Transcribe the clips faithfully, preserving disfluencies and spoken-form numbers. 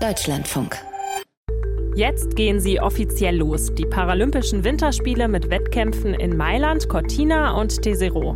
Deutschlandfunk. Jetzt gehen sie offiziell los. Die Paralympischen Winterspiele mit Wettkämpfen in Mailand, Cortina und Tesero.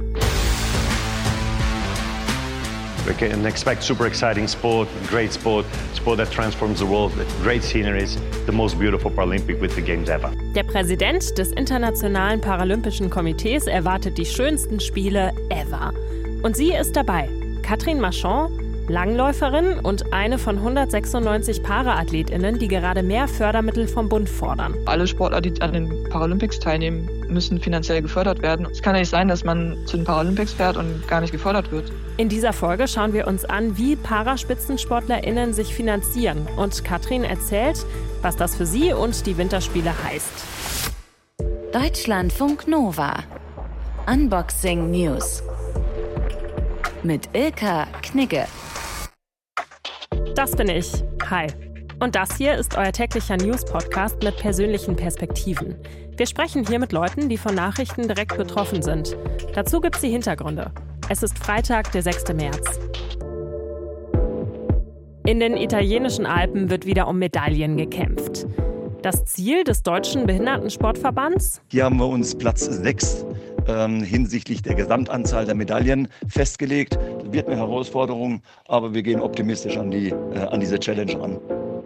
We can expect super exciting sport, great sport, sport that transforms the world, great sceneries, the most beautiful Paralympic Winter Games ever. Der Präsident des Internationalen Paralympischen Komitees erwartet die schönsten Spiele ever. Und sie ist dabei. Catherine Marchand, Langläuferin und eine von hundertsechsundneunzig ParaAthletInnen, die gerade mehr Fördermittel vom Bund fordern. Alle Sportler, die an den Paralympics teilnehmen, müssen finanziell gefördert werden. Es kann ja nicht sein, dass man zu den Paralympics fährt und gar nicht gefördert wird. In dieser Folge schauen wir uns an, wie ParaspitzensportlerInnen sich finanzieren. Und Catherine erzählt, was das für sie und die Winterspiele heißt. Deutschlandfunk Nova. Unboxing News. Mit Ilka Knigge. Das bin ich. Hi. Und das hier ist euer täglicher News-Podcast mit persönlichen Perspektiven. Wir sprechen hier mit Leuten, die von Nachrichten direkt betroffen sind. Dazu gibt's die Hintergründe. Es ist Freitag, der sechster März. In den italienischen Alpen wird wieder um Medaillen gekämpft. Das Ziel des Deutschen Behindertensportverbands? Hier haben wir uns Platz sechs ähm, hinsichtlich der Gesamtanzahl der Medaillen festgelegt. Das wird eine Herausforderung, aber wir gehen optimistisch an, die, äh, an diese Challenge ran.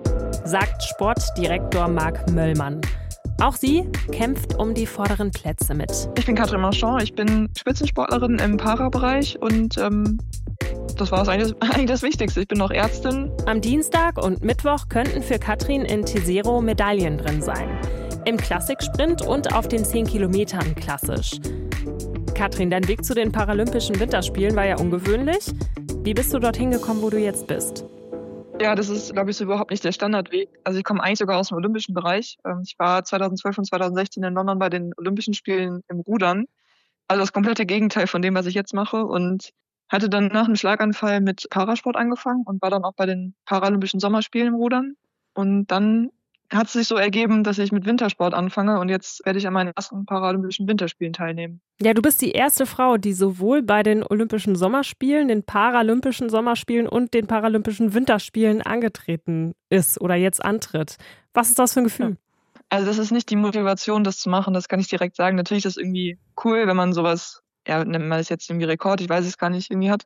Sagt Sportdirektor Marc Möllmann. Auch sie kämpft um die vorderen Plätze mit. Ich bin Catherine Marchand, ich bin Spitzensportlerin im Para-Bereich und ähm, das war eigentlich, eigentlich das Wichtigste. Ich bin noch Ärztin. Am Dienstag und Mittwoch könnten für Catherine in Tesero Medaillen drin sein. Im Klassiksprint und auf den zehn Kilometern klassisch. Catherine, dein Weg zu den Paralympischen Winterspielen war ja ungewöhnlich. Wie bist du dorthin gekommen, wo du jetzt bist? Ja, das ist, glaube ich, so überhaupt nicht der Standardweg. Also ich komme eigentlich sogar aus dem olympischen Bereich. Ich war zweitausendzwölf und zweitausendsechzehn in London bei den Olympischen Spielen im Rudern. Also das komplette Gegenteil von dem, was ich jetzt mache. Und hatte dann nach einem Schlaganfall mit Parasport angefangen und war dann auch bei den Paralympischen Sommerspielen im Rudern. Und dann hat es sich so ergeben, dass ich mit Wintersport anfange und jetzt werde ich an meinen ersten Paralympischen Winterspielen teilnehmen. Ja, du bist die erste Frau, die sowohl bei den Olympischen Sommerspielen, den Paralympischen Sommerspielen und den Paralympischen Winterspielen angetreten ist oder jetzt antritt. Was ist das für ein Gefühl? Ja. Also das ist nicht die Motivation, das zu machen, das kann ich direkt sagen. Natürlich ist das irgendwie cool, wenn man sowas, ja, nennt man es jetzt irgendwie Rekord, ich weiß es gar nicht, irgendwie hat.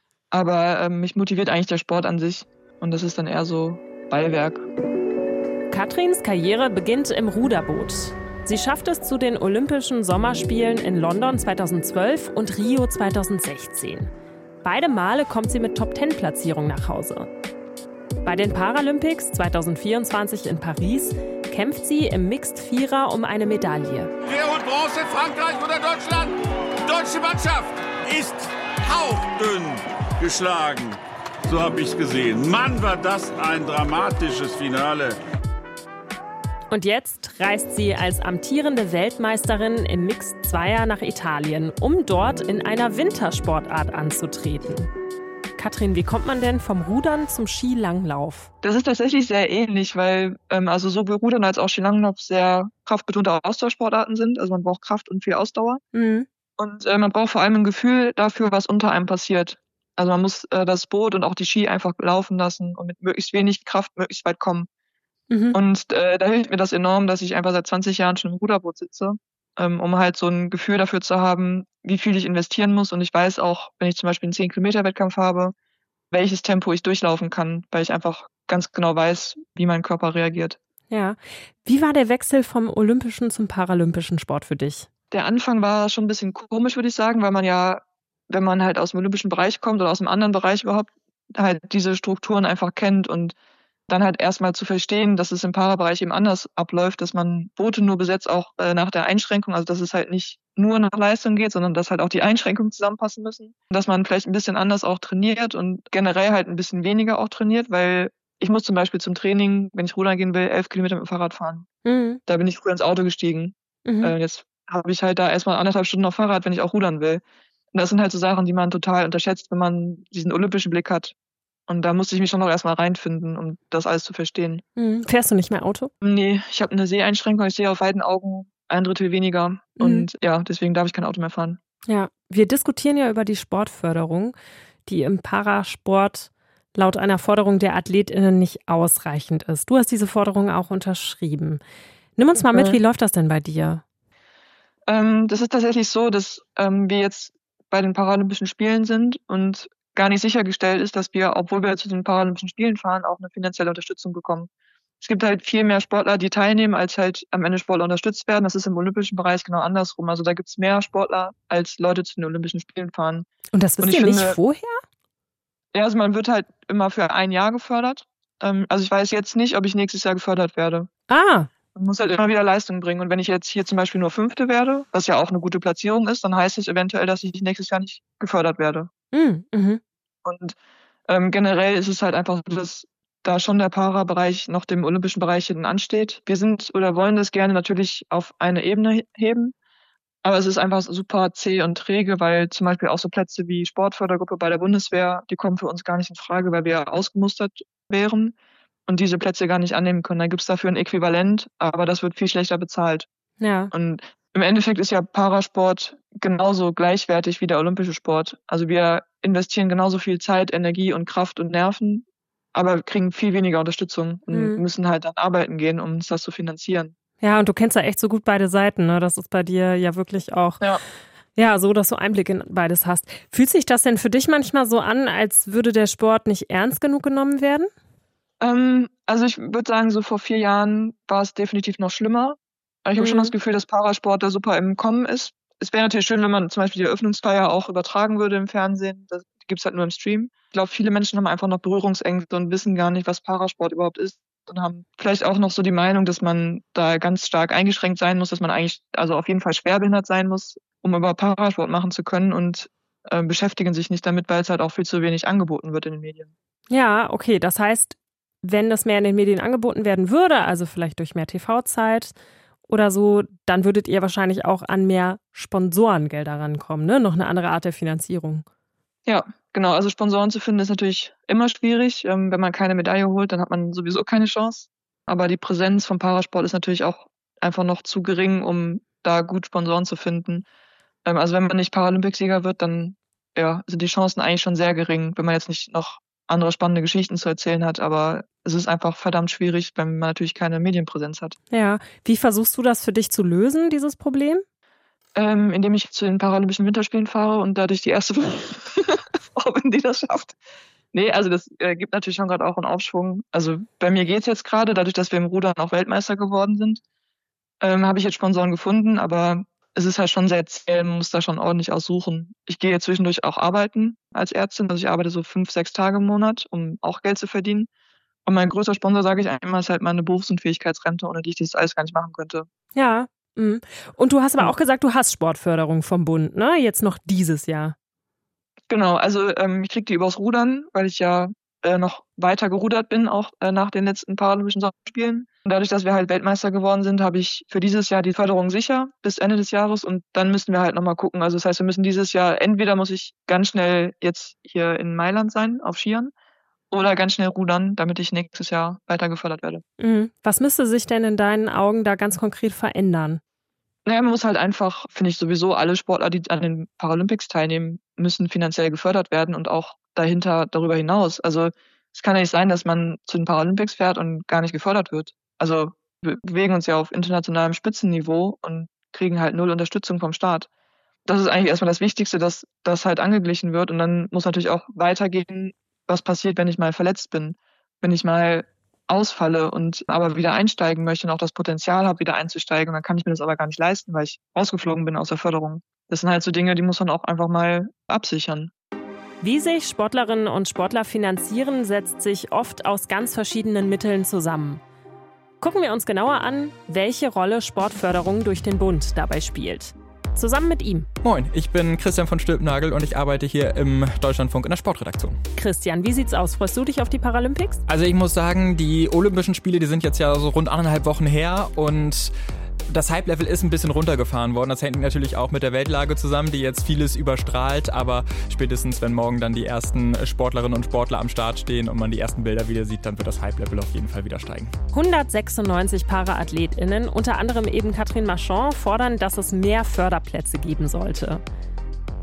Aber ähm, mich motiviert eigentlich der Sport an sich und das ist dann eher so Beiwerk. Catherines Karriere beginnt im Ruderboot. Sie schafft es zu den Olympischen Sommerspielen in London zweitausendzwölf und Rio zweitausendsechzehn. Beide Male kommt sie mit Top-Zehn-Platzierung nach Hause. Bei den Paralympics zweitausendvierundzwanzig in Paris kämpft sie im Mixed-Vierer um eine Medaille. Wer holt Bronze? Frankreich oder Deutschland? Die deutsche Mannschaft ist hauchdünn geschlagen. So habe ich es gesehen. Mann, war das ein dramatisches Finale. Und jetzt reist sie als amtierende Weltmeisterin im Mixed-Zweier nach Italien, um dort in einer Wintersportart anzutreten. Catherine, wie kommt man denn vom Rudern zum Skilanglauf? Das ist tatsächlich sehr ähnlich, weil ähm, also sowohl Rudern als auch Skilanglauf sehr kraftbetonte Ausdauersportarten sind. Also man braucht Kraft und viel Ausdauer. Mhm. Und äh, man braucht vor allem ein Gefühl dafür, was unter einem passiert. Also man muss äh, das Boot und auch die Ski einfach laufen lassen und mit möglichst wenig Kraft möglichst weit kommen. Mhm. Und äh, da hilft mir das enorm, dass ich einfach seit zwanzig Jahren schon im Ruderboot sitze, ähm, um halt so ein Gefühl dafür zu haben, wie viel ich investieren muss. Und ich weiß auch, wenn ich zum Beispiel einen zehn Kilometer Wettkampf habe, welches Tempo ich durchlaufen kann, weil ich einfach ganz genau weiß, wie mein Körper reagiert. Ja. Wie war der Wechsel vom olympischen zum paralympischen Sport für dich? Der Anfang war schon ein bisschen komisch, würde ich sagen, weil man ja, wenn man halt aus dem olympischen Bereich kommt oder aus einem anderen Bereich überhaupt, halt diese Strukturen einfach kennt und dann halt erstmal zu verstehen, dass es im Parabereich eben anders abläuft, dass man Boote nur besetzt, auch äh, nach der Einschränkung, also dass es halt nicht nur nach Leistung geht, sondern dass halt auch die Einschränkungen zusammenpassen müssen. Dass man vielleicht ein bisschen anders auch trainiert und generell halt ein bisschen weniger auch trainiert, weil ich muss zum Beispiel zum Training, wenn ich rudern gehen will, elf Kilometer mit dem Fahrrad fahren. Mhm. Da bin ich früher ins Auto gestiegen. Mhm. Äh, jetzt habe ich halt da erstmal anderthalb Stunden auf Fahrrad, wenn ich auch rudern will. Und das sind halt so Sachen, die man total unterschätzt, wenn man diesen olympischen Blick hat. Und da musste ich mich schon noch erstmal reinfinden, um das alles zu verstehen. Mhm. Fährst du nicht mehr Auto? Nee, ich habe eine Seheinschränkung. Ich sehe auf weiten Augen ein Drittel weniger. Mhm. Und ja, deswegen darf ich kein Auto mehr fahren. Ja, wir diskutieren ja über die Sportförderung, die im Parasport laut einer Forderung der AthletInnen nicht ausreichend ist. Du hast diese Forderung auch unterschrieben. Nimm uns mal mit, wie läuft das denn bei dir? Ähm, das ist tatsächlich so, dass ähm, wir jetzt bei den Paralympischen Spielen sind und gar nicht sichergestellt ist, dass wir, obwohl wir zu den Paralympischen Spielen fahren, auch eine finanzielle Unterstützung bekommen. Es gibt halt viel mehr Sportler, die teilnehmen, als halt am Ende Sportler unterstützt werden. Das ist im olympischen Bereich genau andersrum. Also da gibt es mehr Sportler, als Leute zu den Olympischen Spielen fahren. Und das wisst ihr nicht vorher? Ja, also man wird halt immer für ein Jahr gefördert. Ähm, also ich weiß jetzt nicht, ob ich nächstes Jahr gefördert werde. Ah. Man muss halt immer wieder Leistung bringen. Und wenn ich jetzt hier zum Beispiel nur Fünfte werde, was ja auch eine gute Platzierung ist, dann heißt es eventuell, dass ich nächstes Jahr nicht gefördert werde. Mhm. Und ähm, generell ist es halt einfach so, dass da schon der Para-Bereich noch dem olympischen Bereich hinten ansteht. Wir sind oder wollen das gerne natürlich auf eine Ebene heben, aber es ist einfach super zäh und träge, weil zum Beispiel auch so Plätze wie Sportfördergruppe bei der Bundeswehr, die kommen für uns gar nicht in Frage, weil wir ausgemustert wären und diese Plätze gar nicht annehmen können. Dann gibt es dafür ein Äquivalent, aber das wird viel schlechter bezahlt. Ja. Und im Endeffekt ist ja Parasport genauso gleichwertig wie der olympische Sport. Also wir investieren genauso viel Zeit, Energie und Kraft und Nerven, aber kriegen viel weniger Unterstützung und mhm. müssen halt dann arbeiten gehen, um uns das zu finanzieren. Ja, und du kennst ja echt so gut beide Seiten, ne? Das ist bei dir ja wirklich auch ja. ja so, dass du Einblick in beides hast. Fühlt sich das denn für dich manchmal so an, als würde der Sport nicht ernst genug genommen werden? Ähm, also ich würde sagen, so vor vier Jahren war es definitiv noch schlimmer. Ich habe mhm. schon das Gefühl, dass Parasport da super im Kommen ist. Es wäre natürlich schön, wenn man zum Beispiel die Eröffnungsfeier auch übertragen würde im Fernsehen. Das gibt es halt nur im Stream. Ich glaube, viele Menschen haben einfach noch Berührungsängste und wissen gar nicht, was Parasport überhaupt ist. Und haben vielleicht auch noch so die Meinung, dass man da ganz stark eingeschränkt sein muss, dass man eigentlich also auf jeden Fall schwerbehindert sein muss, um überhaupt Parasport machen zu können und äh, beschäftigen sich nicht damit, weil es halt auch viel zu wenig angeboten wird in den Medien. Ja, okay. Das heißt, wenn das mehr in den Medien angeboten werden würde, also vielleicht durch mehr T V-Zeit oder so, dann würdet ihr wahrscheinlich auch an mehr Sponsorengelder rankommen, ne? Noch eine andere Art der Finanzierung. Ja, genau. Also Sponsoren zu finden ist natürlich immer schwierig. Ähm, wenn man keine Medaille holt, dann hat man sowieso keine Chance. Aber die Präsenz vom Parasport ist natürlich auch einfach noch zu gering, um da gut Sponsoren zu finden. Ähm, also wenn man nicht Paralympicsieger wird, dann ja, sind die Chancen eigentlich schon sehr gering, wenn man jetzt nicht noch andere spannende Geschichten zu erzählen hat. Aber es ist einfach verdammt schwierig, wenn man natürlich keine Medienpräsenz hat. Ja. Wie versuchst du das für dich zu lösen, dieses Problem? Ähm, indem ich zu den Paralympischen Winterspielen fahre und dadurch die erste Frau bin, die das schafft. Nee, also das äh, gibt natürlich schon gerade auch einen Aufschwung. Also bei mir geht's jetzt gerade, dadurch, dass wir im Rudern auch Weltmeister geworden sind, ähm, habe ich jetzt Sponsoren gefunden, aber es ist halt schon sehr zäh, man muss da schon ordentlich aussuchen. Ich gehe zwischendurch auch arbeiten als Ärztin, also ich arbeite so fünf, sechs Tage im Monat, um auch Geld zu verdienen. Und mein größter Sponsor, sage ich einmal, ist halt meine Berufsunfähigkeitsrente, ohne die ich das alles gar nicht machen könnte. Ja. Und du hast aber auch gesagt, du hast Sportförderung vom Bund, ne? Jetzt noch dieses Jahr. Genau, also ähm, ich kriege die übers Rudern, weil ich ja äh, noch weiter gerudert bin, auch äh, nach den letzten Paralympischen Sommerspielen. Und dadurch, dass wir halt Weltmeister geworden sind, habe ich für dieses Jahr die Förderung sicher bis Ende des Jahres und dann müssen wir halt nochmal gucken. Also das heißt, wir müssen dieses Jahr, entweder muss ich ganz schnell jetzt hier in Mailand sein, auf Skiern, oder ganz schnell rudern, damit ich nächstes Jahr weiter gefördert werde. Mhm. Was müsste sich denn in deinen Augen da ganz konkret verändern? Naja, man muss halt einfach, finde ich sowieso, alle Sportler, die an den Paralympics teilnehmen, müssen finanziell gefördert werden und auch dahinter, darüber hinaus. Also es kann ja nicht sein, dass man zu den Paralympics fährt und gar nicht gefördert wird. Also wir bewegen uns ja auf internationalem Spitzenniveau und kriegen halt null Unterstützung vom Staat. Das ist eigentlich erstmal das Wichtigste, dass das halt angeglichen wird und dann muss natürlich auch weitergehen, was passiert, wenn ich mal verletzt bin, wenn ich mal ausfalle und aber wieder einsteigen möchte und auch das Potenzial habe, wieder einzusteigen. Und dann kann ich mir das aber gar nicht leisten, weil ich rausgeflogen bin aus der Förderung. Das sind halt so Dinge, die muss man auch einfach mal absichern. Wie sich Sportlerinnen und Sportler finanzieren, setzt sich oft aus ganz verschiedenen Mitteln zusammen. Gucken wir uns genauer an, welche Rolle Sportförderung durch den Bund dabei spielt. Zusammen mit ihm. Moin, ich bin Christian von Stülpnagel und ich arbeite hier im Deutschlandfunk in der Sportredaktion. Christian, wie sieht's aus? Freust du dich auf die Paralympics? Also ich muss sagen, die Olympischen Spiele, die sind jetzt ja so rund anderthalb Wochen her und das Hype-Level ist ein bisschen runtergefahren worden. Das hängt natürlich auch mit der Weltlage zusammen, die jetzt vieles überstrahlt. Aber spätestens, wenn morgen dann die ersten Sportlerinnen und Sportler am Start stehen und man die ersten Bilder wieder sieht, dann wird das Hype-Level auf jeden Fall wieder steigen. hundertsechsundneunzig ParaAthletInnen, unter anderem eben Katrin Marchand, fordern, dass es mehr Förderplätze geben sollte.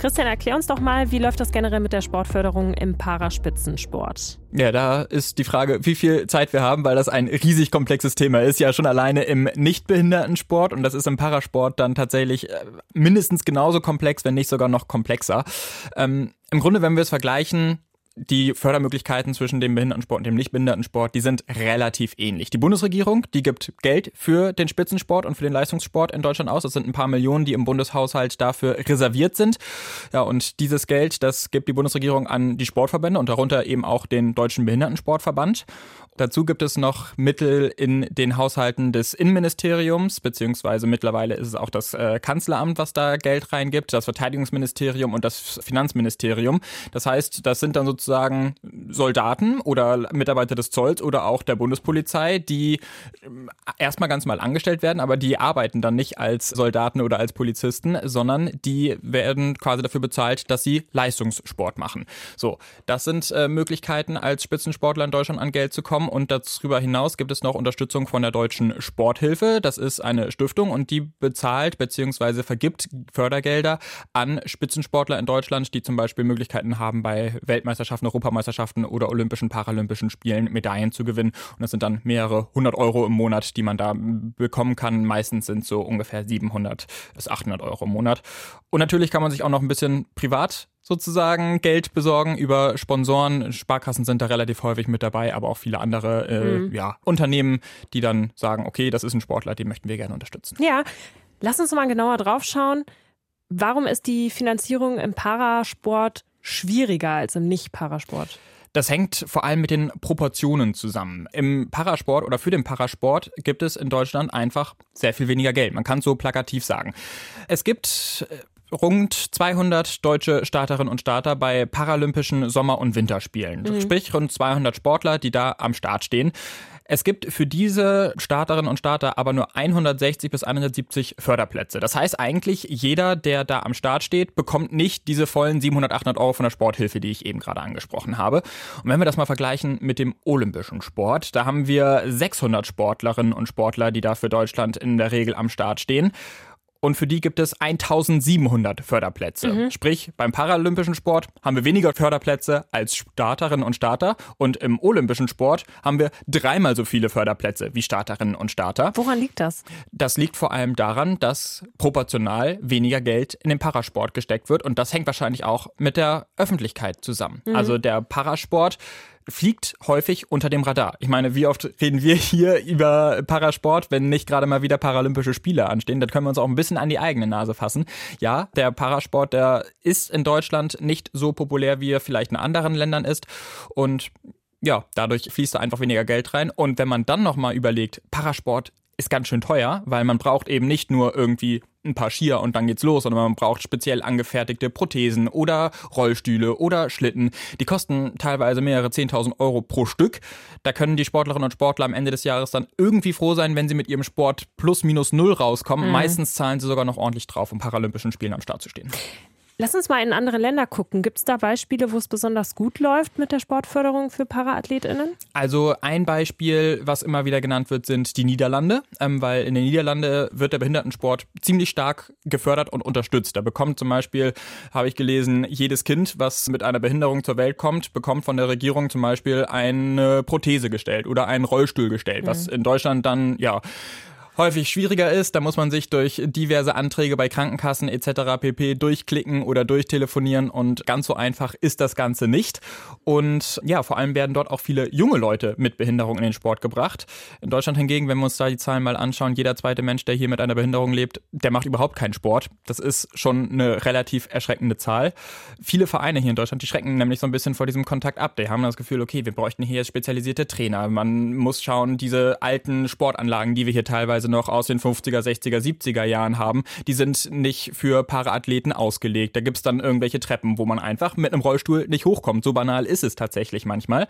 Christian, erklär uns doch mal, wie läuft das generell mit der Sportförderung im Paraspitzensport? Ja, da ist die Frage, wie viel Zeit wir haben, weil das ein riesig komplexes Thema ist. Ja, schon alleine im Nichtbehindertensport, und das ist im Parasport dann tatsächlich mindestens genauso komplex, wenn nicht sogar noch komplexer. Ähm, im Grunde, wenn wir es vergleichen, die Fördermöglichkeiten zwischen dem Behindertensport und dem Nichtbehindertensport, die sind relativ ähnlich. Die Bundesregierung, die gibt Geld für den Spitzensport und für den Leistungssport in Deutschland aus. Das sind ein paar Millionen, die im Bundeshaushalt dafür reserviert sind. Ja, und dieses Geld, das gibt die Bundesregierung an die Sportverbände und darunter eben auch den Deutschen Behindertensportverband. Dazu gibt es noch Mittel in den Haushalten des Innenministeriums, beziehungsweise mittlerweile ist es auch das äh, Kanzleramt, was da Geld reingibt, das Verteidigungsministerium und das Finanzministerium. Das heißt, das sind dann sozusagen Soldaten oder Mitarbeiter des Zolls oder auch der Bundespolizei, die erstmal ganz mal angestellt werden, aber die arbeiten dann nicht als Soldaten oder als Polizisten, sondern die werden quasi dafür bezahlt, dass sie Leistungssport machen. So, das sind äh, Möglichkeiten, als Spitzensportler in Deutschland an Geld zu kommen. Und darüber hinaus gibt es noch Unterstützung von der Deutschen Sporthilfe. Das ist eine Stiftung und die bezahlt bzw. vergibt Fördergelder an Spitzensportler in Deutschland, die zum Beispiel Möglichkeiten haben, bei Weltmeisterschaften, Europameisterschaften oder Olympischen, Paralympischen Spielen Medaillen zu gewinnen. Und das sind dann mehrere hundert Euro im Monat, die man da bekommen kann. Meistens sind so ungefähr siebenhundert bis achthundert Euro im Monat. Und natürlich kann man sich auch noch ein bisschen privat sozusagen Geld besorgen über Sponsoren. Sparkassen sind da relativ häufig mit dabei, aber auch viele andere äh, mhm. ja, Unternehmen, die dann sagen, okay, das ist ein Sportler, den möchten wir gerne unterstützen. Ja, lass uns mal genauer drauf schauen. Warum ist die Finanzierung im Parasport schwieriger als im Nicht-Parasport? Das hängt vor allem mit den Proportionen zusammen. Im Parasport oder für den Parasport gibt es in Deutschland einfach sehr viel weniger Geld. Man kann es so plakativ sagen. Es gibt rund zweihundert deutsche Starterinnen und Starter bei Paralympischen Sommer- und Winterspielen. Mhm. Sprich rund zweihundert Sportler, die da am Start stehen. Es gibt für diese Starterinnen und Starter aber nur hundertsechzig bis hundertsiebzig Förderplätze. Das heißt eigentlich, jeder, der da am Start steht, bekommt nicht diese vollen siebenhundert, achthundert Euro von der Sporthilfe, die ich eben gerade angesprochen habe. Und wenn wir das mal vergleichen mit dem olympischen Sport, da haben wir sechshundert Sportlerinnen und Sportler, die da für Deutschland in der Regel am Start stehen. Und für die gibt es eintausendsiebenhundert Förderplätze. Mhm. Sprich, beim paralympischen Sport haben wir weniger Förderplätze als Starterinnen und Starter. Und im olympischen Sport haben wir dreimal so viele Förderplätze wie Starterinnen und Starter. Woran liegt das? Das liegt vor allem daran, dass proportional weniger Geld in den Parasport gesteckt wird. Und das hängt wahrscheinlich auch mit der Öffentlichkeit zusammen. Mhm. Also der Parasport fliegt häufig unter dem Radar. Ich meine, wie oft reden wir hier über Parasport, wenn nicht gerade mal wieder Paralympische Spiele anstehen? Dann können wir uns auch ein bisschen an die eigene Nase fassen. Ja, der Parasport, der ist in Deutschland nicht so populär, wie er vielleicht in anderen Ländern ist. Und ja, dadurch fließt da einfach weniger Geld rein. Und wenn man dann nochmal überlegt, Parasport ist ganz schön teuer, weil man braucht eben nicht nur irgendwie ein paar Skier und dann geht's los, sondern man braucht speziell angefertigte Prothesen oder Rollstühle oder Schlitten. Die kosten teilweise mehrere zehntausend Euro pro Stück. Da können die Sportlerinnen und Sportler am Ende des Jahres dann irgendwie froh sein, wenn sie mit ihrem Sport plus minus null rauskommen. Mhm. Meistens zahlen sie sogar noch ordentlich drauf, um Paralympischen Spielen am Start zu stehen. Lass uns mal in andere Länder gucken. Gibt es da Beispiele, wo es besonders gut läuft mit der Sportförderung für ParaAthletInnen? Also ein Beispiel, was immer wieder genannt wird, sind die Niederlande, ähm, weil in den Niederlanden wird der Behindertensport ziemlich stark gefördert und unterstützt. Da bekommt zum Beispiel, habe ich gelesen, jedes Kind, was mit einer Behinderung zur Welt kommt, bekommt von der Regierung zum Beispiel eine Prothese gestellt oder einen Rollstuhl gestellt, mhm. was in Deutschland dann, ja, häufig schwieriger ist. Da muss man sich durch diverse Anträge bei Krankenkassen et cetera pp. Durchklicken oder durchtelefonieren und ganz so einfach ist das Ganze nicht. Und ja, vor allem werden dort auch viele junge Leute mit Behinderung in den Sport gebracht. In Deutschland hingegen, wenn wir uns da die Zahlen mal anschauen, jeder zweite Mensch, der hier mit einer Behinderung lebt, der macht überhaupt keinen Sport. Das ist schon eine relativ erschreckende Zahl. Viele Vereine hier in Deutschland, die schrecken nämlich so ein bisschen vor diesem Kontakt ab. Die haben das Gefühl, okay, wir bräuchten hier spezialisierte Trainer. Man muss schauen, diese alten Sportanlagen, die wir hier teilweise noch aus den fünfziger, sechziger, siebziger Jahren haben, die sind nicht für Paraathleten ausgelegt. Da gibt es dann irgendwelche Treppen, wo man einfach mit einem Rollstuhl nicht hochkommt. So banal ist es tatsächlich manchmal.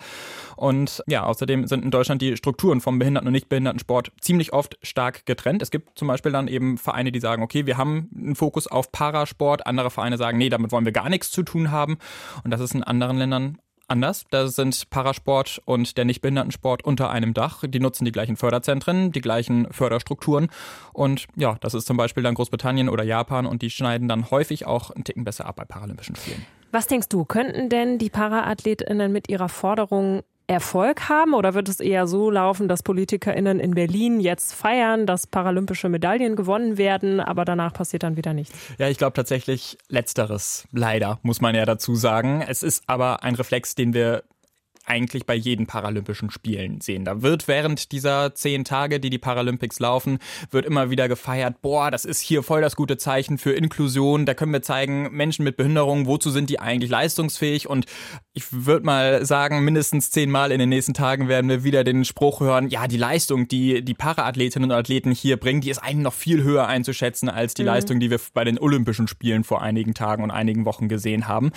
Und ja, außerdem sind in Deutschland die Strukturen vom Behinderten- und Nichtbehindertensport ziemlich oft stark getrennt. Es gibt zum Beispiel dann eben Vereine, die sagen, okay, wir haben einen Fokus auf Parasport. Andere Vereine sagen, nee, damit wollen wir gar nichts zu tun haben. Und das ist in anderen Ländern anders. Da sind Parasport und der Nichtbehindertensport unter einem Dach. Die nutzen die gleichen Förderzentren, die gleichen Förderstrukturen. Und ja, das ist zum Beispiel dann Großbritannien oder Japan und die schneiden dann häufig auch einen Ticken besser ab bei Paralympischen Spielen. Was denkst du, könnten denn die ParaAthletInnen mit ihrer Forderung Erfolg haben oder wird es eher so laufen, dass PolitikerInnen in Berlin jetzt feiern, dass paralympische Medaillen gewonnen werden, aber danach passiert dann wieder nichts? Ja, ich glaube tatsächlich Letzteres, leider, muss man ja dazu sagen. Es ist aber ein Reflex, den wir eigentlich bei jeden Paralympischen Spielen sehen. Da wird während dieser zehn Tage, die die Paralympics laufen, wird immer wieder gefeiert, boah, das ist hier voll das gute Zeichen für Inklusion. Da können wir zeigen, Menschen mit Behinderung, wozu sind die eigentlich leistungsfähig? Und ich würde mal sagen, mindestens zehnmal in den nächsten Tagen werden wir wieder den Spruch hören, ja, die Leistung, die die Paraathletinnen und Athleten hier bringen, die ist eigentlich noch viel höher einzuschätzen als die mhm. Leistung, die wir bei den Olympischen Spielen vor einigen Tagen und einigen Wochen gesehen haben.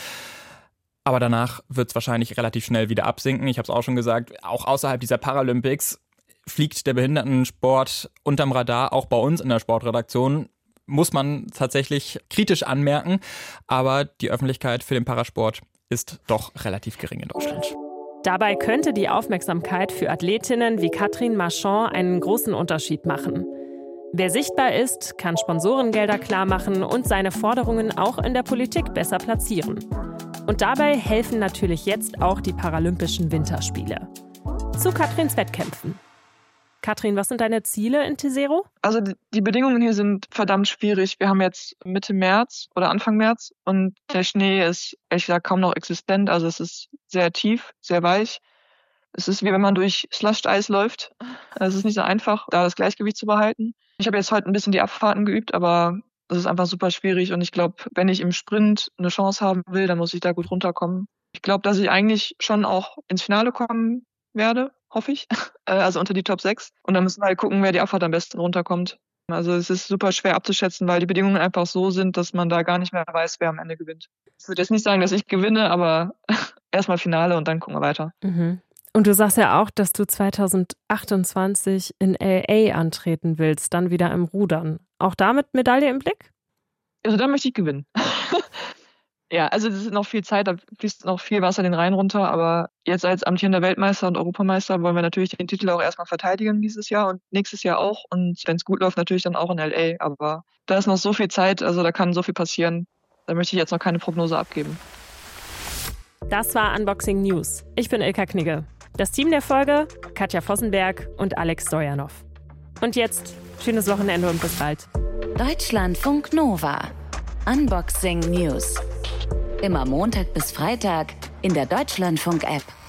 Aber danach wird es wahrscheinlich relativ schnell wieder absinken. Ich habe es auch schon gesagt, auch außerhalb dieser Paralympics fliegt der Behindertensport unterm Radar, auch bei uns in der Sportredaktion. Muss man tatsächlich kritisch anmerken, aber die Öffentlichkeit für den Parasport ist doch relativ gering in Deutschland. Dabei könnte die Aufmerksamkeit für Athletinnen wie Catherine Marchand einen großen Unterschied machen. Wer sichtbar ist, kann Sponsorengelder klarmachen und seine Forderungen auch in der Politik besser platzieren. Und dabei helfen natürlich jetzt auch die Paralympischen Winterspiele. Zu Katrins Wettkämpfen. Katrin, was sind deine Ziele in Tesero? Also die Bedingungen hier sind verdammt schwierig. Wir haben jetzt Mitte März oder Anfang März und der Schnee ist ehrlich gesagt kaum noch existent. Also es ist sehr tief, sehr weich. Es ist wie wenn man durch Slushed-Eis läuft. Also es ist nicht so einfach, da das Gleichgewicht zu behalten. Ich habe jetzt heute ein bisschen die Abfahrten geübt, aber das ist einfach super schwierig und ich glaube, wenn ich im Sprint eine Chance haben will, dann muss ich da gut runterkommen. Ich glaube, dass ich eigentlich schon auch ins Finale kommen werde, hoffe ich. Also unter die Top sechs. Und dann müssen wir halt gucken, wer die Abfahrt am besten runterkommt. Also es ist super schwer abzuschätzen, weil die Bedingungen einfach so sind, dass man da gar nicht mehr weiß, wer am Ende gewinnt. Ich würde jetzt nicht sagen, dass ich gewinne, aber erstmal Finale und dann gucken wir weiter. Mhm. Und du sagst ja auch, dass du zwanzig achtundzwanzig in L A antreten willst, dann wieder im Rudern. Auch damit Medaille im Blick? Also da möchte ich gewinnen. Ja, also es ist noch viel Zeit, da fließt noch viel Wasser den Rhein runter, aber jetzt als amtierender Weltmeister und Europameister wollen wir natürlich den Titel auch erstmal verteidigen dieses Jahr und nächstes Jahr auch und wenn es gut läuft, natürlich dann auch in L A, aber da ist noch so viel Zeit, also da kann so viel passieren, da möchte ich jetzt noch keine Prognose abgeben. Das war Unboxing News. Ich bin Ilka Knigge. Das Team der Folge, Katja Vossenberg und Alex Stojanov. Und jetzt, schönes Wochenende und bis bald. Deutschlandfunk Nova. Unboxing News. Immer Montag bis Freitag in der Deutschlandfunk-App.